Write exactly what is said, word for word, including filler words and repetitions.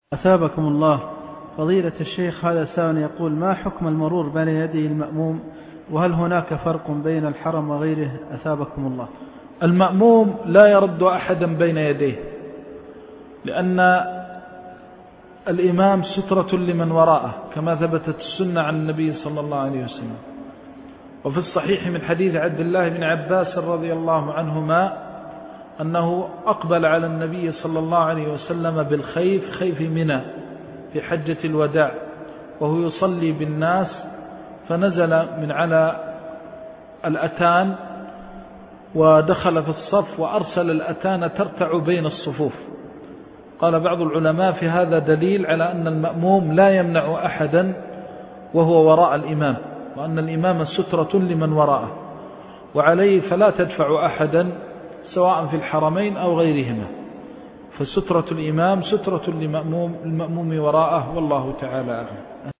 أثابكم الله. فضيلة الشيخ، هذا سائل يقول: ما حكم المرور بين يدي المأموم، وهل هناك فرق بين الحرم وغيره؟ أثابكم الله. المأموم لا يرد أحدا بين يديه، لأن الإمام سترة لمن وراءه كما ثبتت السنة عن النبي صلى الله عليه وسلم. وفي الصحيح من حديث عبد الله بن عباس رضي الله عنهما أنه أقبل على النبي صلى الله عليه وسلم بالخيف، خيف منى، في حجة الوداع، وهو يصلي بالناس، فنزل من على الأتان ودخل في الصف وأرسل الأتان ترتع بين الصفوف. قال بعض العلماء: في هذا دليل على أن المأموم لا يمنع أحدا وهو وراء الإمام، وأن الإمام سترة لمن وراءه، وعليه فلا تدفع أحدا سواء في الحرمين أو غيرهما، فسترة الإمام سترة للمأموم وراءه، والله تعالى أعلم.